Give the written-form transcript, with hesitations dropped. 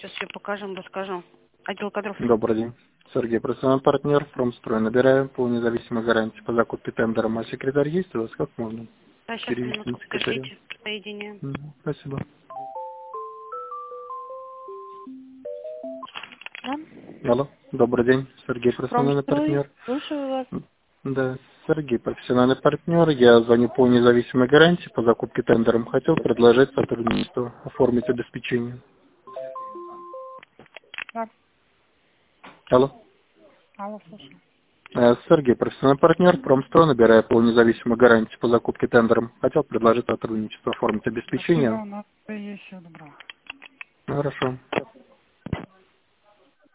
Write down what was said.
Сейчас все покажем, расскажу. Отдел кадров. Добрый день. Сергей, профессиональный партнер, Промстрой. Набираем по независимой гарантии по закупке тендером. А секретарь есть у вас? Как можно? Да, сейчас Перевести на минутку, секретаря. подождите, соединяем. Спасибо. Да? Алло. Добрый день. Сергей, профессиональный Промстрой, партнер. слушаю вас. Да, Сергей, профессиональный партнер. Я звоню по независимой гарантии по закупке тендером. Хотел предложить сотрудничество, оформить обеспечение. Да. Алло. Алло, слушаю. Сергей, профессиональный партнер, Промстрой, набирая по независимой гарантии по закупке тендером. Хотел предложить сотрудничество, оформить Спасибо, обеспечение. у нас есть, всего доброго. Хорошо.